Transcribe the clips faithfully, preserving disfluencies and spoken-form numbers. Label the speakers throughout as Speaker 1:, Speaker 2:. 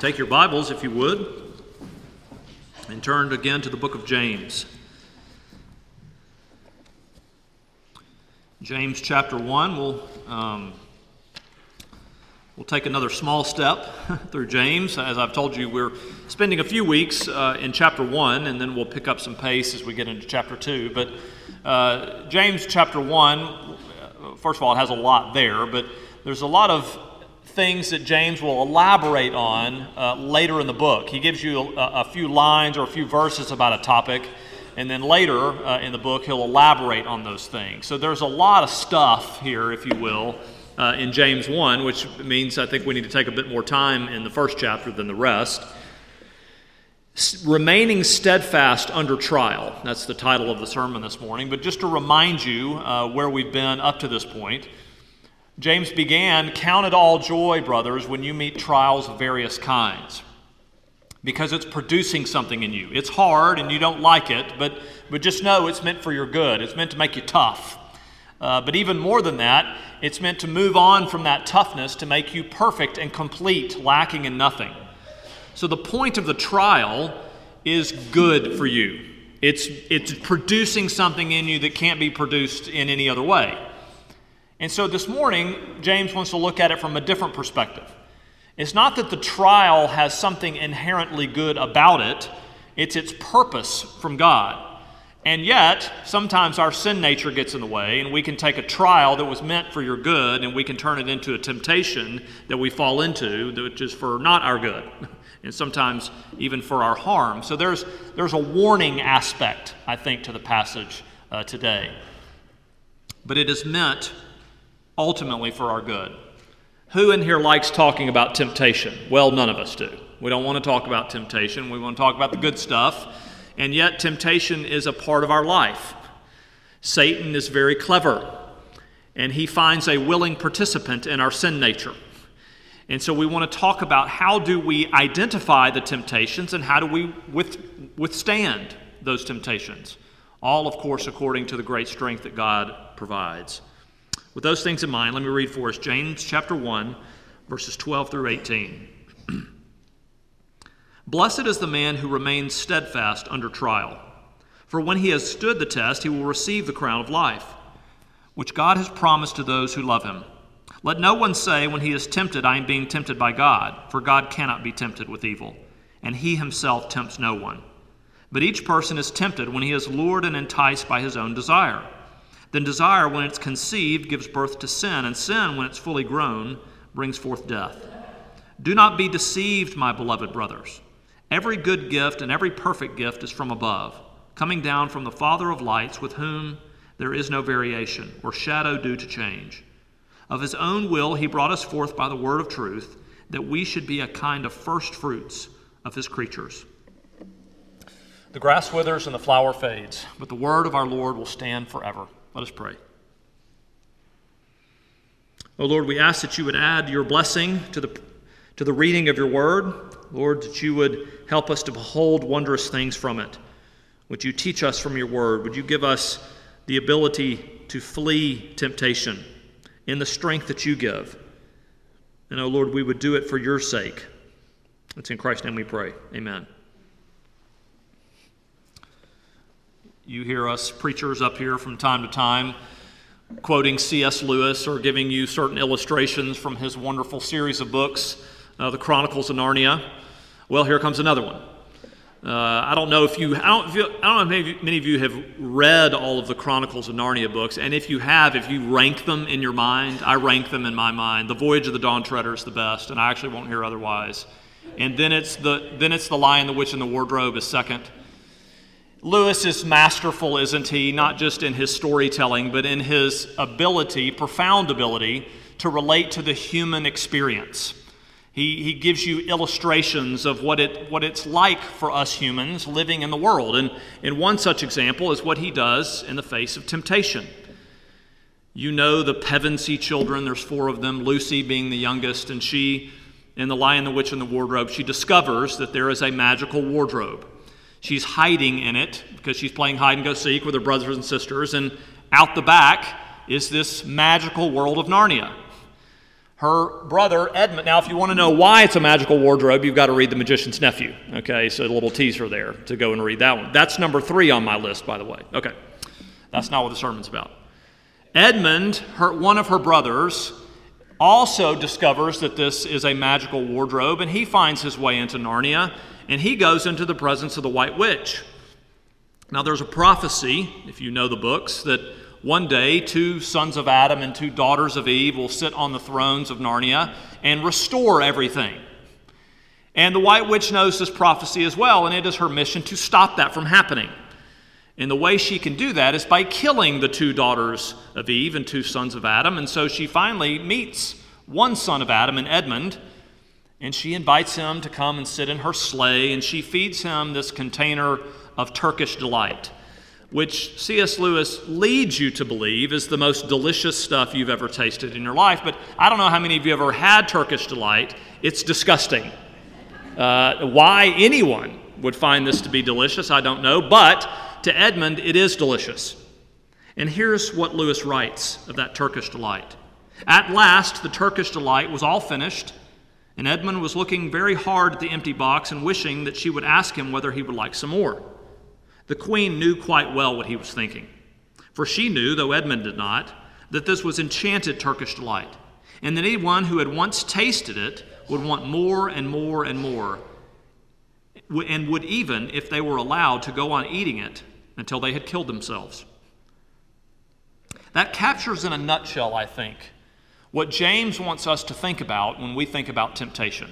Speaker 1: Take your Bibles, if you would, and turn again to the book of James. James chapter one, we'll, um, we'll take another small step through James. As I've told you, we're spending a few weeks uh, in chapter one, and then we'll pick up some pace as we get into chapter two. But uh, James chapter one, first of all, it has a lot there, but there's a lot of things that James will elaborate on uh, later in the book. He gives you a, a few lines or a few verses about a topic, and then later uh, in the book he'll elaborate on those things. So there's a lot of stuff here, if you will, uh, in James one, which means I think we need to take a bit more time in the first chapter than the rest. S- remaining steadfast under trial. That's the title of the sermon this morning. But just to remind you uh, where we've been up to this point, James began, "Count it all joy, brothers, when you meet trials of various kinds, because it's producing something in you. It's hard and you don't like it, but, but just know it's meant for your good. It's meant to make you tough. Uh, but even more than that, it's meant to move on from that toughness to make you perfect and complete, lacking in nothing." So the point of the trial is good for you. It's, it's producing something in you that can't be produced in any other way. And so this morning, James wants to look at it from a different perspective. It's not that the trial has something inherently good about it, it's its purpose from God. And yet, sometimes our sin nature gets in the way, and we can take a trial that was meant for your good, and we can turn it into a temptation that we fall into, which is for not our good, and sometimes even for our harm. So there's, there's a warning aspect, I think, to the passage uh, today. But it is meant ultimately for our good. Who in here likes talking about temptation? Well, none of us do. We don't want to talk about temptation. We want to talk about the good stuff. And yet temptation is a part of our life. Satan is very clever, and he finds a willing participant in our sin nature. And so we want to talk about how do we identify the temptations and how do we with, withstand those temptations. All, of course, according to the great strength that God provides. With those things in mind, let me read for us James chapter one, verses twelve through eighteen. "Blessed is the man who remains steadfast under trial, for when he has stood the test, he will receive the crown of life, which God has promised to those who love him. Let no one say when he is tempted, I am being tempted by God, for God cannot be tempted with evil, and he himself tempts no one. But each person is tempted when he is lured and enticed by his own desire. Then desire, when it's conceived, gives birth to sin, and sin, when it's fully grown, brings forth death. Do not be deceived, my beloved brothers. Every good gift and every perfect gift is from above, coming down from the Father of lights, with whom there is no variation or shadow due to change. Of his own will he brought us forth by the word of truth, that we should be a kind of first fruits of his creatures. The grass withers and the flower fades, but the word of our Lord will stand forever." Let us pray. Oh Lord, we ask that you would add your blessing to the, to the reading of your word. Lord, that you would help us to behold wondrous things from it. Would you teach us from your word? Would you give us the ability to flee temptation in the strength that you give? And oh Lord, we would do it for your sake. It's in Christ's name we pray. Amen. You hear us preachers up here from time to time quoting C S Lewis or giving you certain illustrations from his wonderful series of books, uh, The Chronicles of Narnia. Well, here comes another one. Uh, I don't know if you, I don't, feel, I don't know if many, many of you have read all of the Chronicles of Narnia books, and if you have, if you rank them in your mind, I rank them in my mind. The Voyage of the Dawn Treader is the best, and I actually won't hear otherwise. And then it's the then it's The Lion, the Witch, and the Wardrobe is second. Lewis is masterful, isn't he? Not just in his storytelling, but in his ability, profound ability, to relate to the human experience. He, he gives you illustrations of what it what it's like for us humans living in the world. And, and one such example is what he does in the face of temptation. You know the Pevensey children, there's four of them, Lucy being the youngest, and she, in The Lion, the Witch, and the Wardrobe, she discovers that there is a magical wardrobe. She's hiding in it because she's playing hide-and-go-seek with her brothers and sisters, and out the back is this magical world of Narnia. her brother Edmund. Now, if you want to know why it's a magical wardrobe, you've got to read The Magician's Nephew. Okay, so a little teaser there to go and read that one. That's number three on my list, by the way. Okay, that's not what the sermon's about. Edmund, her, one of her brothers, also discovers that this is a magical wardrobe, and he finds his way into Narnia, and he goes into the presence of the White Witch. Now, there's a prophecy, if you know the books, that one day two sons of Adam and two daughters of Eve will sit on the thrones of Narnia and restore everything. And the White Witch knows this prophecy as well, and it is her mission to stop that from happening. And the way she can do that is by killing the two daughters of Eve and two sons of Adam. And so she finally meets one son of Adam in Edmund, and she invites him to come and sit in her sleigh, and she feeds him this container of Turkish delight, which C S Lewis leads you to believe is the most delicious stuff you've ever tasted in your life. But I don't know how many of you have ever had Turkish delight. It's disgusting. Uh, why anyone would find this to be delicious, I don't know, but to Edmund, it is delicious. And here's what Lewis writes of that Turkish delight. At last, the Turkish delight was all finished, and Edmund was looking very hard at the empty box and wishing that she would ask him whether he would like some more. The queen knew quite well what he was thinking, for she knew, though Edmund did not, that this was enchanted Turkish delight, and that anyone who had once tasted it would want more and more and more, and would even, if they were allowed, to go on eating it until they had killed themselves. That captures in a nutshell, I think, what James wants us to think about when we think about temptation.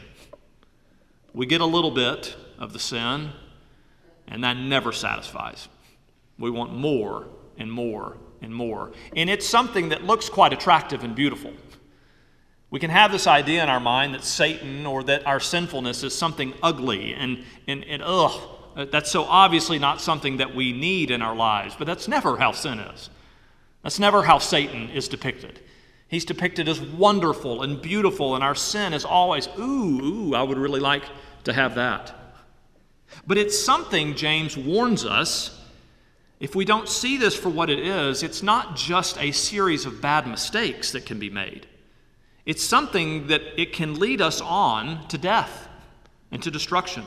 Speaker 1: We get a little bit of the sin, and that never satisfies. We want more and more and more. And it's something that looks quite attractive and beautiful. We can have this idea in our mind that Satan or that our sinfulness is something ugly and, and, and ugh, that's so obviously not something that we need in our lives. But that's never how sin is. That's never how Satan is depicted. He's depicted as wonderful and beautiful, and our sin is always, ooh, ooh, I would really like to have that. But it's something, James warns us, if we don't see this for what it is, it's not just a series of bad mistakes that can be made. It's something that it can lead us on to death and to destruction.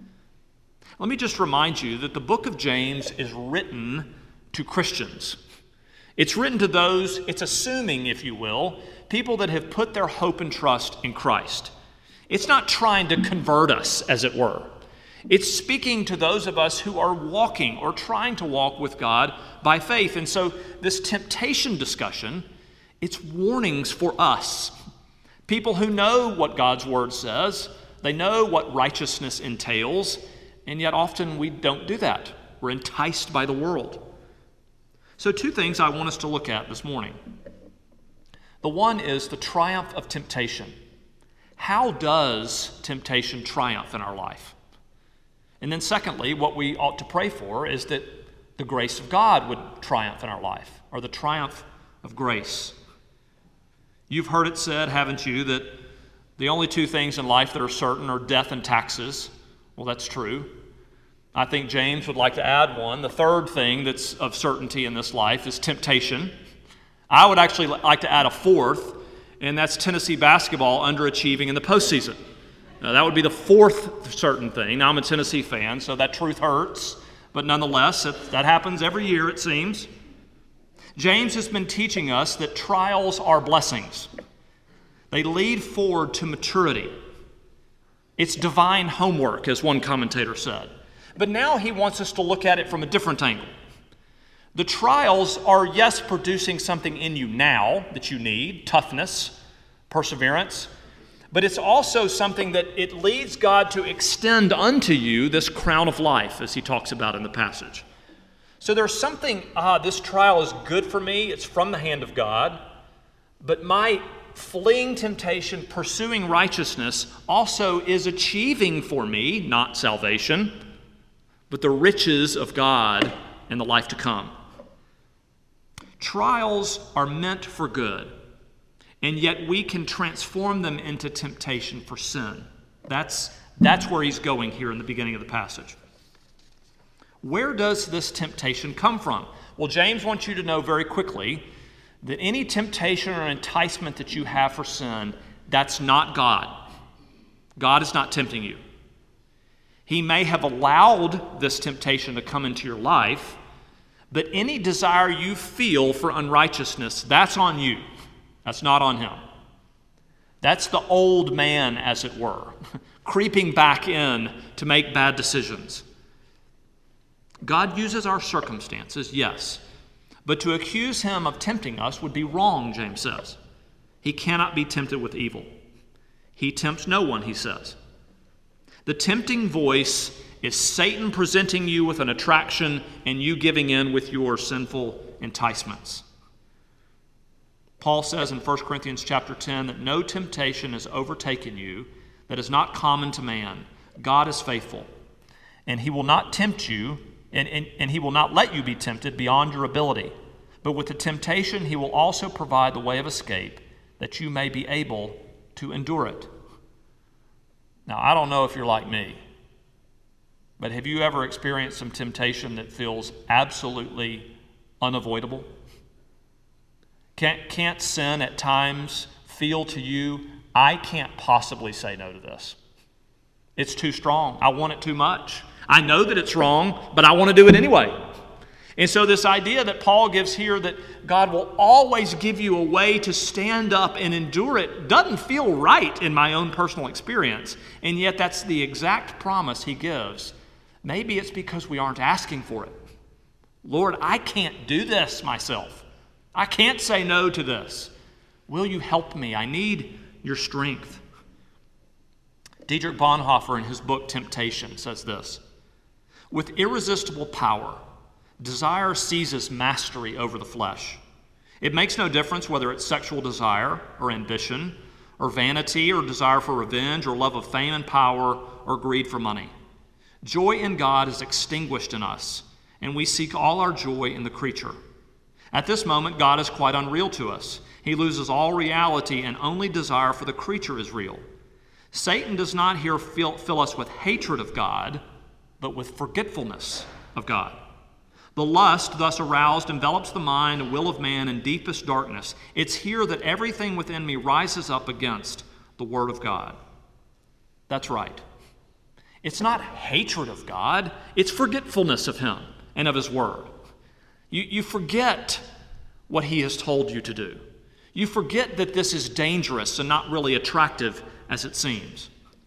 Speaker 1: Let me just remind you that the book of James is written to Christians. It's written to those, it's assuming, if you will, people that have put their hope and trust in Christ. It's not trying to convert us, as it were. It's speaking to those of us who are walking or trying to walk with God by faith. And so this temptation discussion, it's warnings for us. People who know what God's word says, they know what righteousness entails, and yet often we don't do that. We're enticed by the world. So two things I want us to look at this morning. The one is the triumph of temptation. How does temptation triumph in our life? And then secondly, what we ought to pray for is that the grace of God would triumph in our life, or the triumph of grace. You've heard it said, haven't you, that the only two things in life that are certain are death and taxes. Well, that's true. I think James would like to add one. The third thing that's of certainty in this life is temptation. I would actually like to add a fourth, and that's Tennessee basketball underachieving in the postseason. Now, that would be the fourth certain thing. Now, I'm a Tennessee fan, so that truth hurts, but nonetheless, that, that happens every year, it seems. James has been teaching us that trials are blessings. They lead forward to maturity. It's divine homework, as one commentator said. But now he wants us to look at it from a different angle. The trials are, yes, producing something in you now that you need, toughness, perseverance, but it's also something that it leads God to extend unto you this crown of life, as he talks about in the passage. So there's something, ah, this trial is good for me, it's from the hand of God, but my fleeing temptation, pursuing righteousness, also is achieving for me, not salvation, but the riches of God and the life to come. Trials are meant for good, and yet we can transform them into temptation for sin. That's, that's where he's going here in the beginning of the passage. Where does this temptation come from? Well, James wants you to know very quickly that any temptation or enticement that you have for sin That's not God. God is not tempting you. He may have allowed this temptation to come into your life, but any desire you feel for unrighteousness, that's on you. That's not on him. That's the old man, as it were, creeping back in to make bad decisions. God uses our circumstances, yes, but to accuse him of tempting us would be wrong, James says. He cannot be tempted with evil. He tempts no one, he says. The tempting voice is Satan presenting you with an attraction and you giving in with your sinful enticements. Paul says in First Corinthians chapter ten that no temptation has overtaken you that is not common to man. God is faithful, and he will not tempt you, and, and, and he will not let you be tempted beyond your ability. But with the temptation, he will also provide the way of escape that you may be able to endure it. Now, I don't know if you're like me, but have you ever experienced some temptation that feels absolutely unavoidable? Can't, can't sin at times feel to you, I can't possibly say no to this. It's too strong. I want it too much. I know that it's wrong, but I want to do it anyway. And so this idea that Paul gives here that God will always give you a way to stand up and endure it doesn't feel right in my own personal experience. And yet that's the exact promise he gives. Maybe it's because we aren't asking for it. Lord, I can't do this myself. I can't say no to this. Will you help me? I need your strength. Dietrich Bonhoeffer in his book Temptation says this: with irresistible power, desire seizes mastery over the flesh. It makes no difference whether it's sexual desire or ambition or vanity or desire for revenge or love of fame and power or greed for money. Joy in God is extinguished in us, and we seek all our joy in the creature. At this moment, God is quite unreal to us. He loses all reality, and only desire for the creature is real. Satan does not here fill, fill us with hatred of God, but with forgetfulness of God. The lust thus aroused envelops the mind and will of man in deepest darkness. It's here that everything within me rises up against the Word of God. That's right. It's not hatred of God, it's forgetfulness of Him and of His Word. You, you forget what He has told you to do. You forget that this is dangerous and not really attractive as it seems.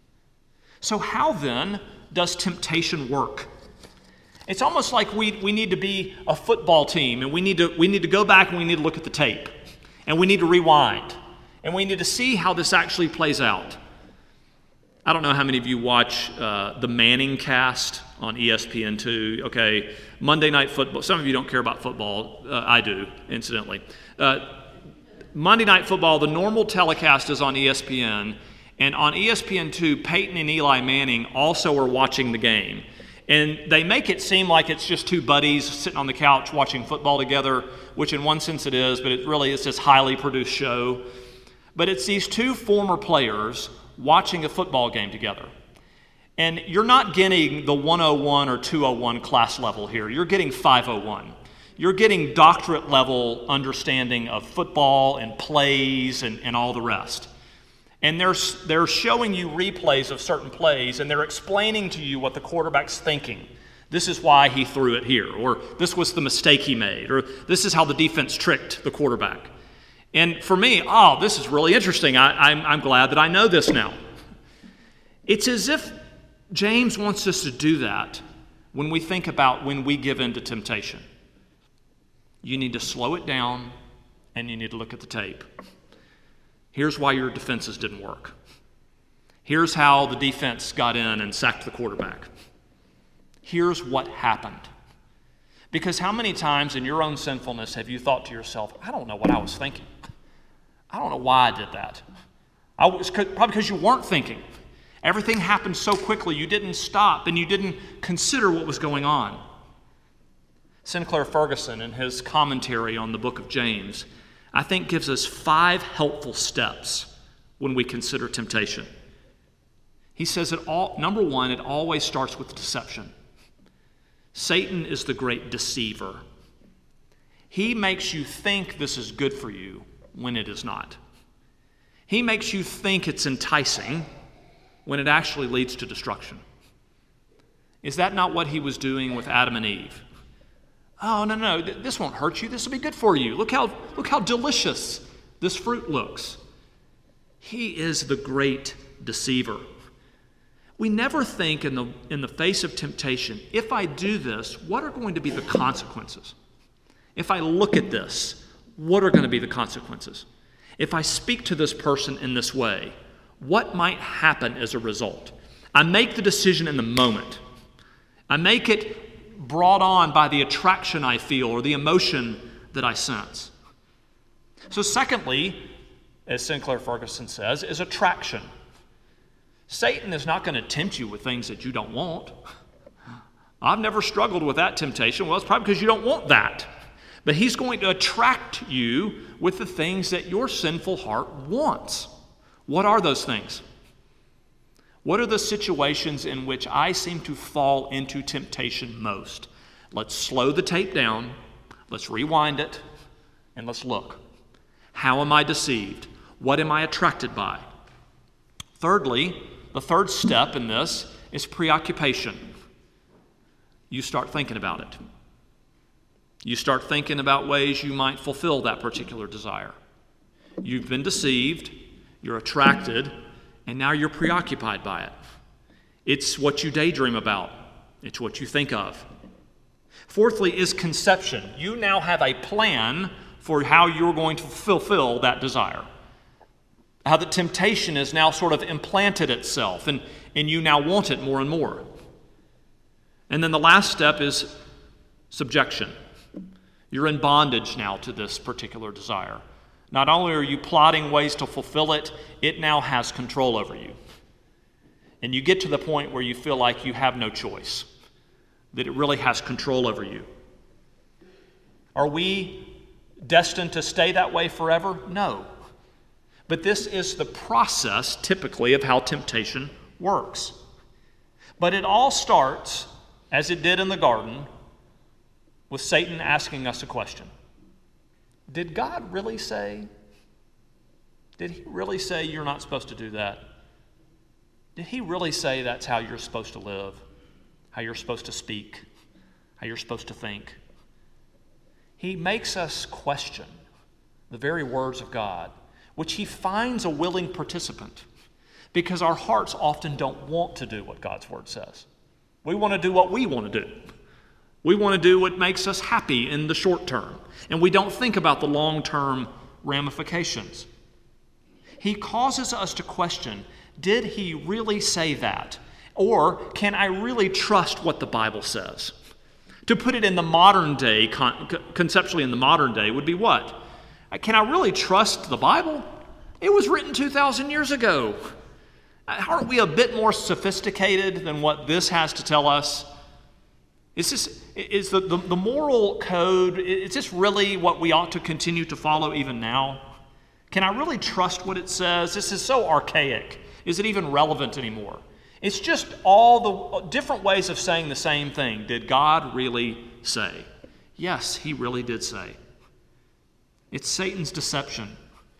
Speaker 1: So how then does temptation work? It's almost like we, we need to be a football team, and we need to we need to go back and we need to look at the tape, and we need to rewind, and we need to see how this actually plays out. I don't know how many of you watch uh, the Manning Cast on E S P N two. Okay, Monday Night Football. Some of you don't care about football. Uh, I do, incidentally. Uh, Monday Night Football, the normal telecast is on E S P N, and on E S P N two, Peyton and Eli Manning also are watching the game. And they make it seem like it's just two buddies sitting on the couch watching football together, which in one sense it is, but it really is this highly produced show. But it's these two former players watching a football game together. And you're not getting the one oh one or two oh one class level here. You're getting five oh one. You're getting doctorate level understanding of football and plays and, and all the rest. And they're, they're showing you replays of certain plays, and they're explaining to you what the quarterback's thinking. This is why he threw it here, or this was the mistake he made, or this is how the defense tricked the quarterback. And for me, oh, this is really interesting. I, I'm, I'm glad that I know this now. It's as if James wants us to do that when we think about when we give in to temptation. You need to slow it down, and you need to look at the tape. Here's why your defenses didn't work. Here's how the defense got in and sacked the quarterback. Here's what happened. Because how many times in your own sinfulness have you thought to yourself, I don't know what I was thinking. I don't know why I did that. I was, probably because you weren't thinking. Everything happened so quickly, you didn't stop and you didn't consider what was going on. Sinclair Ferguson, in his commentary on the book of James, I think gives us five helpful steps when we consider temptation. He says that all, number one, it always starts with deception. Satan is the great deceiver. He makes you think this is good for you when it is not. He makes you think it's enticing when it actually leads to destruction. Is that not what he was doing with Adam and Eve? Oh, no, no, this won't hurt you. This will be good for you. Look how, look how delicious this fruit looks. He is the great deceiver. We never think in the, in the face of temptation, if I do this, what are going to be the consequences? If I look at this, what are going to be the consequences? If I speak to this person in this way, what might happen as a result? I make the decision in the moment. I make it brought on by the attraction I feel or the emotion that I sense. So secondly, as Sinclair Ferguson says, is attraction. Satan is not going to tempt you with things that you don't want. I've never struggled with that temptation. Well, it's probably because you don't want that. But he's going to attract you with the things that your sinful heart wants. What are those things? What are the situations in which I seem to fall into temptation most? Let's slow the tape down, let's rewind it, and let's look. How am I deceived? What am I attracted by? Thirdly, the third step in this is preoccupation. You start thinking about it. You start thinking about ways you might fulfill that particular desire. You've been deceived, you're attracted, and now you're preoccupied by it. It's what you daydream about. It's what you think of. Fourthly is conception. You now have a plan for how you're going to fulfill that desire. How the temptation has now sort of implanted itself, and, and you now want it more and more. And then the last step is subjection. You're in bondage now to this particular desire. Not only are you plotting ways to fulfill it, it now has control over you. And you get to the point where you feel like you have no choice, that it really has control over you. Are we destined to stay that way forever? No. But this is the process, typically, of how temptation works. But it all starts, as it did in the garden, with Satan asking us a question. Did God really say? Did he really say you're not supposed to do that? Did he really say that's how you're supposed to live? How you're supposed to speak? How you're supposed to think? He makes us question the very words of God, which he finds a willing participant, because our hearts often don't want to do what God's word says. We want to do what we want to do. We want to do what makes us happy in the short term, and we don't think about the long-term ramifications. He causes us to question, did he really say that? Or can I really trust what the Bible says? To put it in the modern day, conceptually in the modern day, would be what? Can I really trust the Bible? It was written two thousand years ago. Aren't we a bit more sophisticated than what this has to tell us? Is this, is the, the, the moral code, is this really what we ought to continue to follow even now? Can I really trust what it says? This is so archaic. Is it even relevant anymore? It's just all the different ways of saying the same thing. Did God really say? Yes, he really did say. It's Satan's deception.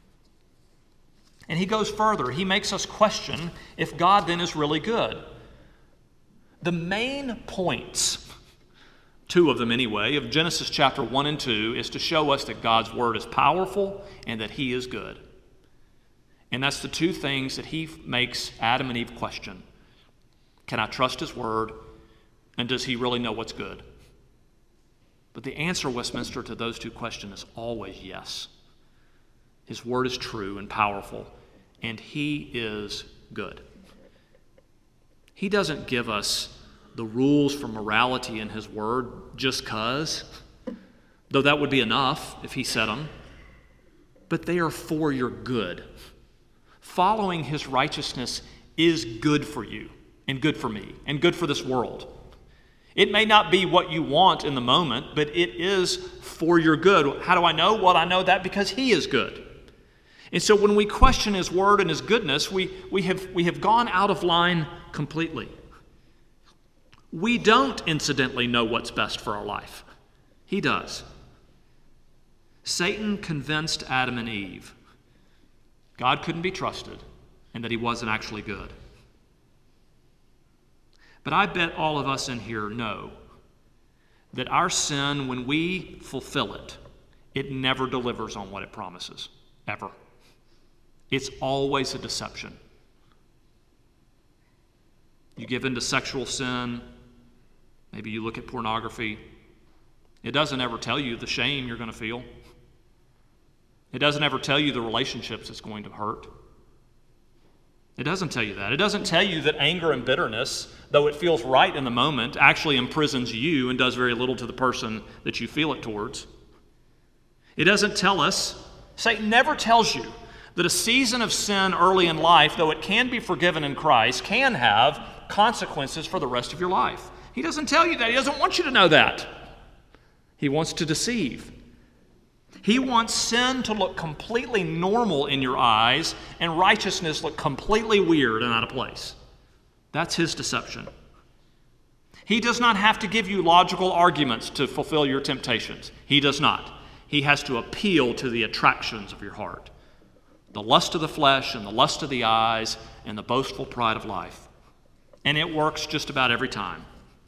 Speaker 1: And he goes further. He makes us question if God then is really good. The main points, two of them anyway, of Genesis chapter one and two is to show us that God's word is powerful and that he is good. And that's the two things that he makes Adam and Eve question. Can I trust his word? And does he really know what's good? But the answer, Westminster, to those two questions is always yes. His word is true and powerful, and he is good. He doesn't give us the rules for morality in his word just because, though that would be enough if he said them, but they are for your good. Following his righteousness is good for you and good for me and good for this world. It may not be what you want in the moment, but it is for your good. How do I know? Well, I know that because he is good. And so when we question his word and his goodness, we, we, have, we have gone out of line completely. We don't, incidentally, know what's best for our life. He does. Satan convinced Adam and Eve God couldn't be trusted, and that he wasn't actually good. But I bet all of us in here know that our sin, when we fulfill it, it never delivers on what it promises, ever. It's always a deception. You give into sexual sin, maybe you look at pornography. It doesn't ever tell you the shame you're going to feel. It doesn't ever tell you the relationships it's going to hurt. It doesn't tell you that. It doesn't tell you that anger and bitterness, though it feels right in the moment, actually imprisons you and does very little to the person that you feel it towards. It doesn't tell us, Satan never tells you that a season of sin early in life, though it can be forgiven in Christ, can have consequences for the rest of your life. He doesn't tell you that. He doesn't want you to know that. He wants to deceive. He wants sin to look completely normal in your eyes and righteousness look completely weird and out of place. That's his deception. He does not have to give you logical arguments to fulfill your temptations. He does not. He has to appeal to the attractions of your heart, the lust of the flesh and the lust of the eyes and the boastful pride of life. And it works just about every time.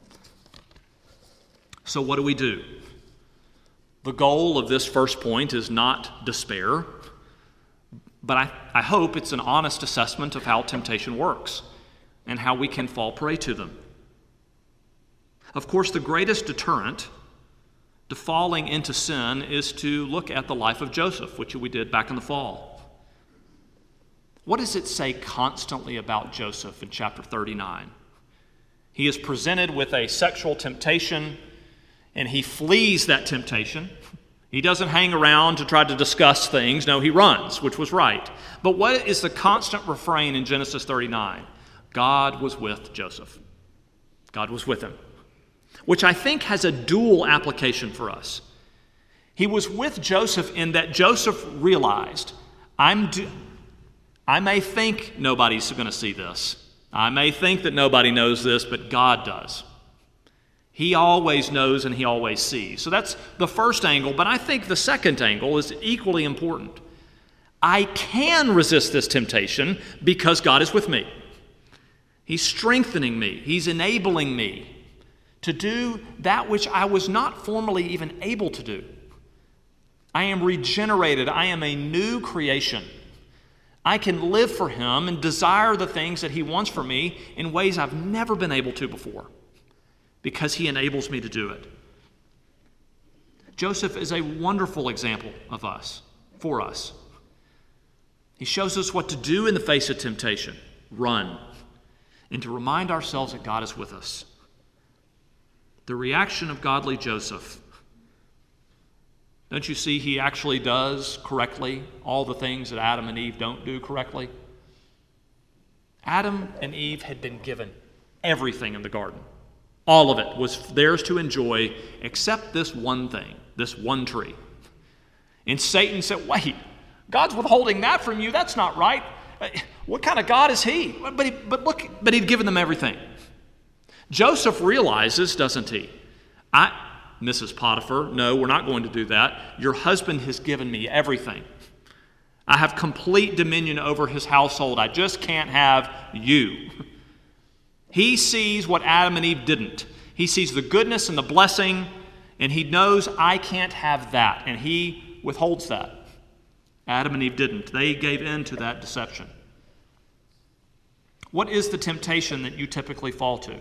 Speaker 1: So what do we do? The goal of this first point is not despair, but I, I hope it's an honest assessment of how temptation works and how we can fall prey to them. Of course, the greatest deterrent to falling into sin is to look at the life of Joseph, which we did back in the fall. What does it say constantly about Joseph in chapter thirty-nine? He is presented with a sexual temptation, and he flees that temptation. He doesn't hang around to try to discuss things. No, he runs, which was right. But what is the constant refrain in Genesis thirty-nine? God was with Joseph. God was with him, which I think has a dual application for us. He was with Joseph in that Joseph realized, I'm do- I may think nobody's going to see this. I may think that nobody knows this, but God does. He always knows and he always sees. So that's the first angle, but I think the second angle is equally important. I can resist this temptation because God is with me. He's strengthening me. He's enabling me to do that which I was not formerly even able to do. I am regenerated. I am a new creation. I can live for him and desire the things that he wants for me in ways I've never been able to before, because he enables me to do it. Joseph is a wonderful example of us, for us. He shows us what to do in the face of temptation, run, and to remind ourselves that God is with us. The reaction of godly Joseph, don't you see he actually does correctly all the things that Adam and Eve don't do correctly? Adam and Eve had been given everything in the garden. All of it was theirs to enjoy except this one thing, this one tree. And Satan said, wait, God's withholding that from you. That's not right. What kind of God is he? But, he, but look, but he'd given them everything. Joseph realizes, doesn't he? I, Missus Potiphar, no, we're not going to do that. Your husband has given me everything. I have complete dominion over his household. I just can't have you. He sees what Adam and Eve didn't. He sees the goodness and the blessing, and he knows I can't have that, and he withholds that. Adam and Eve didn't. They gave in to that deception. What is the temptation that you typically fall to?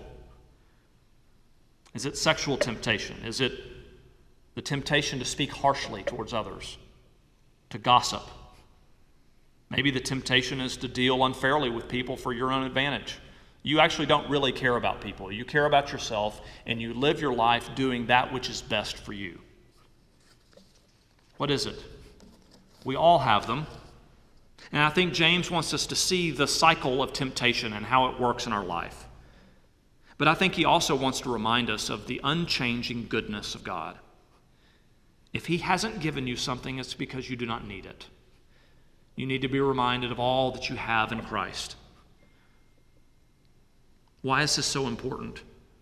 Speaker 1: Is it sexual temptation? Is it the temptation to speak harshly towards others, to gossip? Maybe the temptation is to deal unfairly with people for your own advantage. You actually don't really care about people. You care about yourself, and you live your life doing that which is best for you. What is it? We all have them. And I think James wants us to see the cycle of temptation and how it works in our life. But I think he also wants to remind us of the unchanging goodness of God. If he hasn't given you something, it's because you do not need it. You need to be reminded of all that you have in Christ. Why is this so important?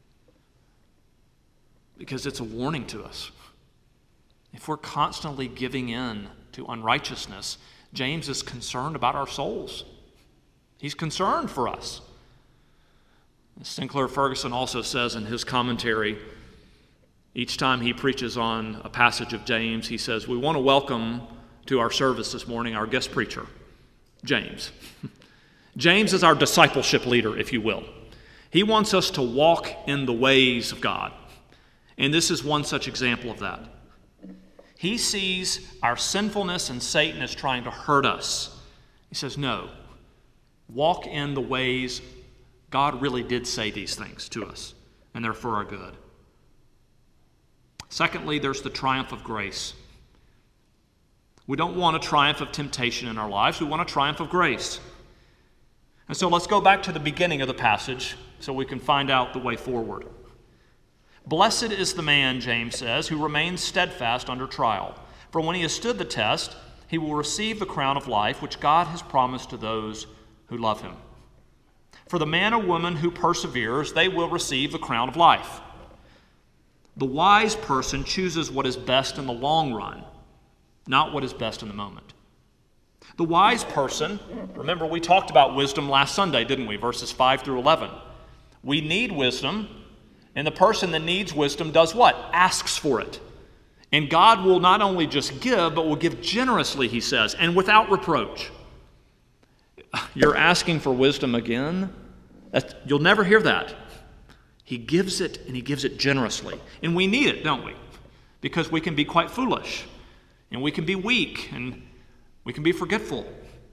Speaker 1: Because it's a warning to us. If we're constantly giving in to unrighteousness, James is concerned about our souls. He's concerned for us. Sinclair Ferguson also says in his commentary, each time he preaches on a passage of James, he says, we want to welcome to our service this morning our guest preacher, James. James is our discipleship leader, if you will. He wants us to walk in the ways of God. And this is one such example of that. He sees our sinfulness and Satan is trying to hurt us. He says, no, walk in the ways. God really did say these things to us, and they're for our good. Secondly, there's the triumph of grace. We don't want a triumph of temptation in our lives. We want a triumph of grace. And so let's go back to the beginning of the passage so we can find out the way forward. Blessed is the man, James says, who remains steadfast under trial. For when he has stood the test, he will receive the crown of life which God has promised to those who love him. For the man or woman who perseveres, they will receive the crown of life. The wise person chooses what is best in the long run, not what is best in the moment. The wise person, remember we talked about wisdom last Sunday, didn't we? Verses five through eleven. We need wisdom, and the person that needs wisdom does what? Asks for it. And God will not only just give, but will give generously, he says, and without reproach. You're asking for wisdom again? That's, you'll never hear that. He gives it, and he gives it generously. And we need it, don't we? Because we can be quite foolish, and we can be weak, and we can be forgetful.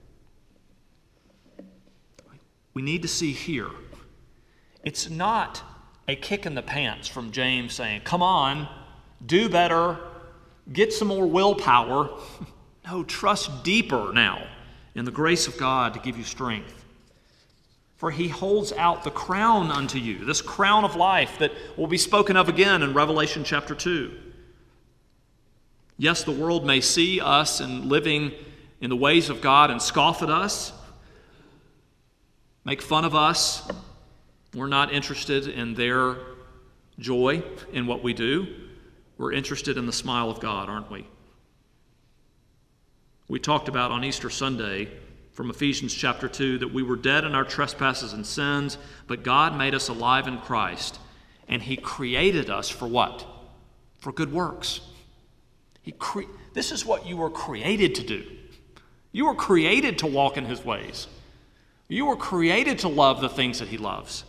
Speaker 1: We need to see here, it's not a kick in the pants from James saying, come on, do better, get some more willpower. No, trust deeper now in the grace of God to give you strength. For he holds out the crown unto you, this crown of life that will be spoken of again in Revelation chapter two. Yes, the world may see us and living in the ways of God and scoff at us, make fun of us. We're not interested in their joy in what we do. We're interested in the smile of God, aren't we? We talked about on Easter Sunday from Ephesians chapter two that we were dead in our trespasses and sins, but God made us alive in Christ, and he created us for what? For good works. He cre- this is what you were created to do. You were created to walk in his ways. You were created to love the things that he loves.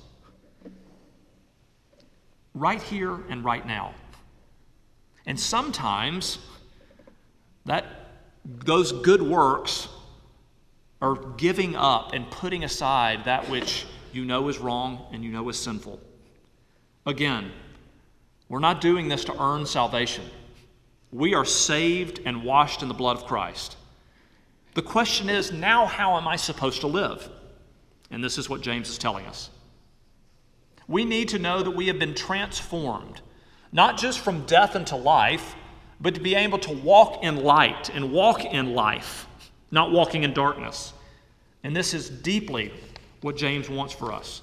Speaker 1: Right here and right now. And sometimes that those good works are giving up and putting aside that which you know is wrong and you know is sinful. Again, we're not doing this to earn salvation. We are saved and washed in the blood of Christ. The question is, now how am I supposed to live? And this is what James is telling us. We need to know that we have been transformed, not just from death into life, but to be able to walk in light and walk in life, not walking in darkness. And this is deeply what James wants for us.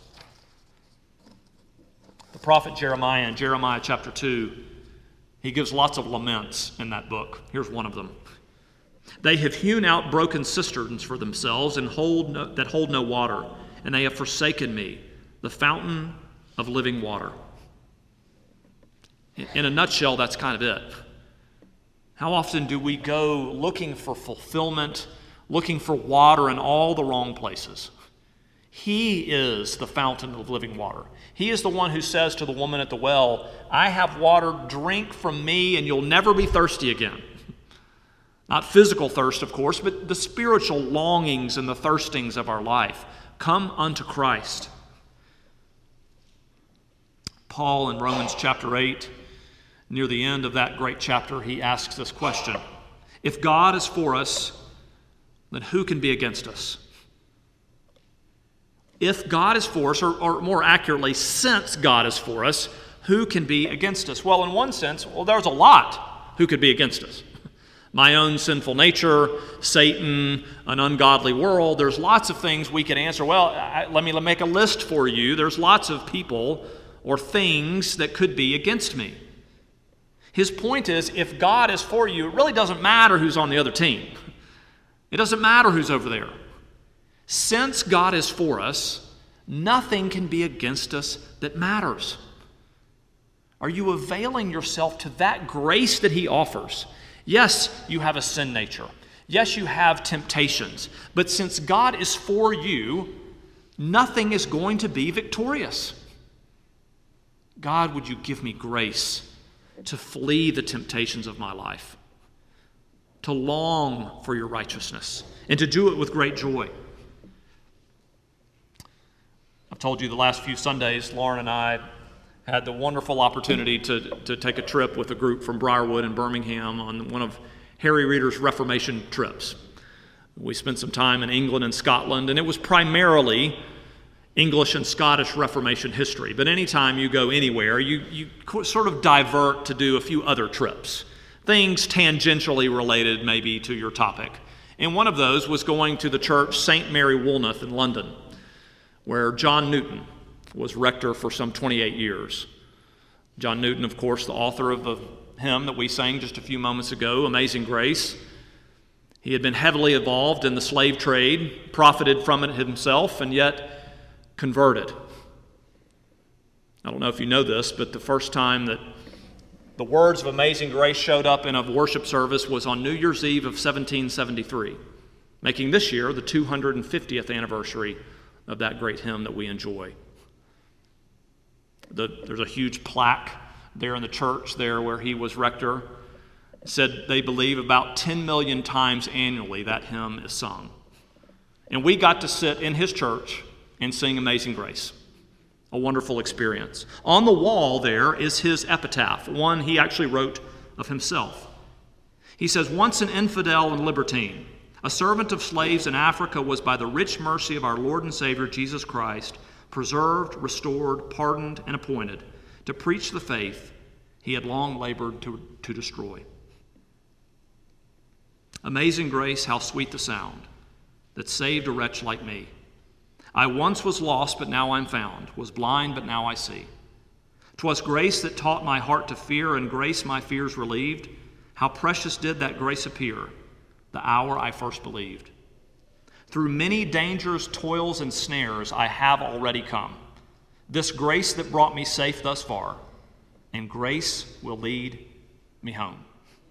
Speaker 1: The prophet Jeremiah in Jeremiah chapter two, he gives lots of laments in that book. Here's one of them. They have hewn out broken cisterns for themselves and hold no, that hold no water, and they have forsaken me, the fountain of living water. In a nutshell, that's kind of it. How often do we go looking for fulfillment, looking for water in all the wrong places? He is the fountain of living water. He is the one who says to the woman at the well, I have water, drink from me, and you'll never be thirsty again. Not physical thirst, of course, but the spiritual longings and the thirstings of our life. Come unto Christ. Paul in Romans chapter eight, near the end of that great chapter, he asks this question. If God is for us, then who can be against us? If God is for us, or, or more accurately, since God is for us, who can be against us? Well, in one sense, well, there's a lot who could be against us. My own sinful nature, Satan, an ungodly world. There's lots of things we could answer. Well, I, let me make a list for you. There's lots of people or things that could be against me. His point is, if God is for you, it really doesn't matter who's on the other team. It doesn't matter who's over there. Since God is for us, nothing can be against us that matters. Are you availing yourself to that grace that he offers? Yes, you have a sin nature. Yes, you have temptations. But since God is for you, nothing is going to be victorious. God, would you give me grace to flee the temptations of my life, to long for your righteousness, and to do it with great joy. I've told you the last few Sundays, Lauren and I had the wonderful opportunity to, to take a trip with a group from Briarwood in Birmingham on one of Harry Reeder's Reformation trips. We spent some time in England and Scotland, and it was primarily English and Scottish Reformation history. But anytime you go anywhere, you, you sort of divert to do a few other trips, things tangentially related maybe to your topic. And one of those was going to the church Saint Mary Woolnoth in London, where John Newton was rector for some twenty-eight years. John Newton, of course, the author of the hymn that we sang just a few moments ago, Amazing Grace. He had been heavily involved in the slave trade, profited from it himself, and yet converted. I don't know if you know this, but the first time that the words of Amazing Grace showed up in a worship service was on New Year's Eve of seventeen seventy-three, making this year the two hundred fiftieth anniversary of that great hymn that we enjoy. The, there's a huge plaque there in the church there where he was rector. It said they believe about ten million times annually that hymn is sung. And we got to sit in his church and sing Amazing Grace. A wonderful experience. On the wall there is his epitaph, one he actually wrote of himself. He says, "Once an infidel and libertine, a servant of slaves in Africa, was by the rich mercy of our Lord and Savior Jesus Christ preserved, restored, pardoned, and appointed to preach the faith he had long labored to, to destroy. Amazing grace, how sweet the sound that saved a wretch like me. I once was lost, but now I'm found, was blind, but now I see. 'Twas grace that taught my heart to fear, and grace my fears relieved. How precious did that grace appear the hour I first believed. Through many dangers, toils, and snares I have already come. This grace that brought me safe thus far, and grace will lead me home."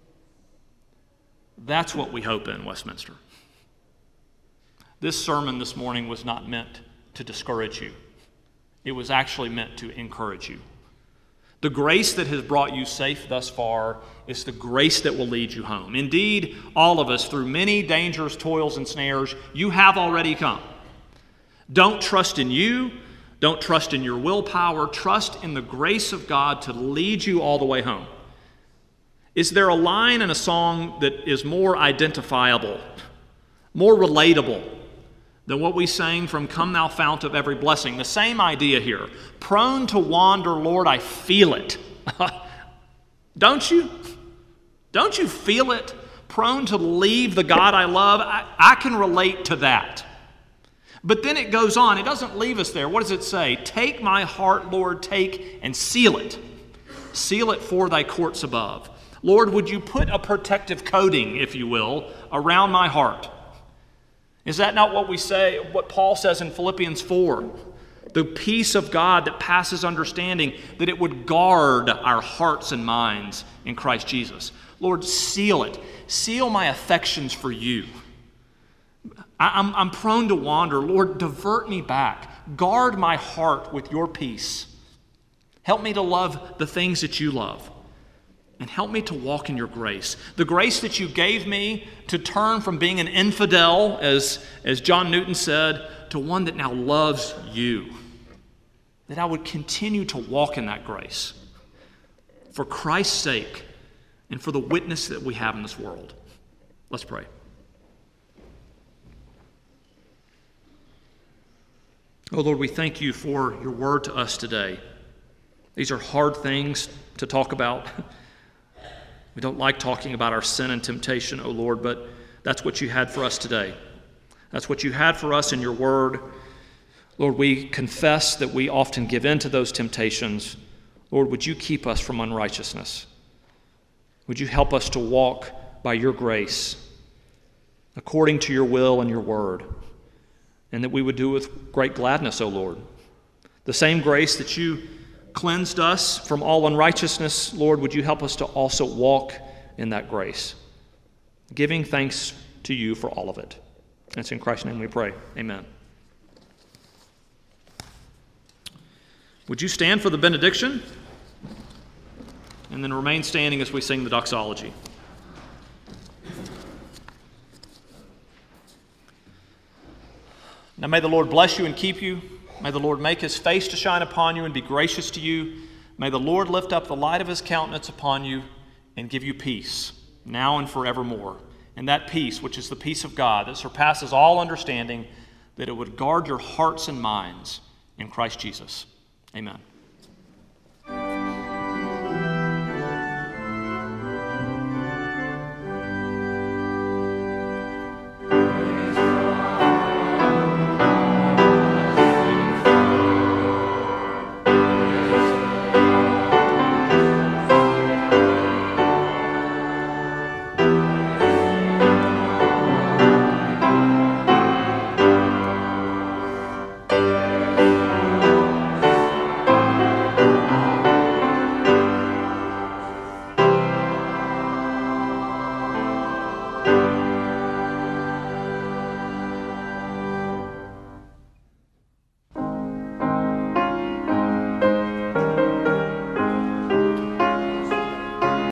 Speaker 1: That's what we hope in Westminster. This sermon this morning was not meant to discourage you. It was actually meant to encourage you. The grace that has brought you safe thus far is the grace that will lead you home. Indeed, all of us, through many dangers, toils, and snares, you have already come. Don't trust in you. Don't trust in your willpower. Trust in the grace of God to lead you all the way home. Is there a line in a song that is more identifiable, more relatable than what we sang from "Come Thou Fount of Every Blessing"? The same idea here. Prone to wander, Lord, I feel it. Don't you? Don't you feel it? Prone to leave the God I love? I, I can relate to that. But then it goes on. It doesn't leave us there. What does it say? Take my heart, Lord, take and seal it. Seal it for thy courts above. Lord, would you put a protective coating, if you will, around my heart? Is that not what we say, what Paul says in Philippians four? The peace of God that passes understanding, that it would guard our hearts and minds in Christ Jesus. Lord, seal it. Seal my affections for you. I, I'm, I'm prone to wander. Lord, divert me back. Guard my heart with your peace. Help me to love the things that you love. And help me to walk in your grace. The grace that you gave me to turn from being an infidel, as, as John Newton said, to one that now loves you. That I would continue to walk in that grace for Christ's sake and for the witness that we have in this world. Let's pray. Oh Lord, we thank you for your word to us today. These are hard things to talk about. We don't like talking about our sin and temptation, oh Lord, but that's what you had for us today. That's what you had for us in your word. Lord, we confess that we often give in to those temptations. Lord, would you keep us from unrighteousness? Would you help us to walk by your grace? according to your will and your word, and that we would do it with great gladness, O Lord. The same grace that you cleansed us from all unrighteousness, Lord, would you help us to also walk in that grace, giving thanks to you for all of it. And it's in Christ's name we pray. Amen. Would you stand for the benediction? And then remain standing as we sing the doxology. Now may the Lord bless you and keep you. May the Lord make his face to shine upon you and be gracious to you. May the Lord lift up the light of his countenance upon you and give you peace, now and forevermore. And that peace, which is the peace of God that surpasses all understanding, that it would guard your hearts and minds in Christ Jesus. Amen.